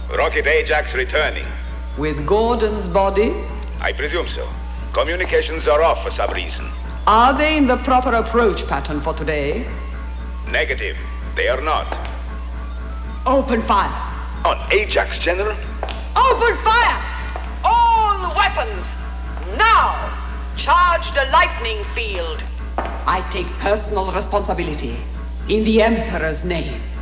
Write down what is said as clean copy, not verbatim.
Rocket Ajax returning. With Gordon's body? I presume so. Communications are off for some reason. Are they in the proper approach pattern for today? Negative. They are not. Open fire. On Ajax, General? Open fire! All weapons! Now! Charge the lightning field. I take personal responsibility. In the Emperor's name.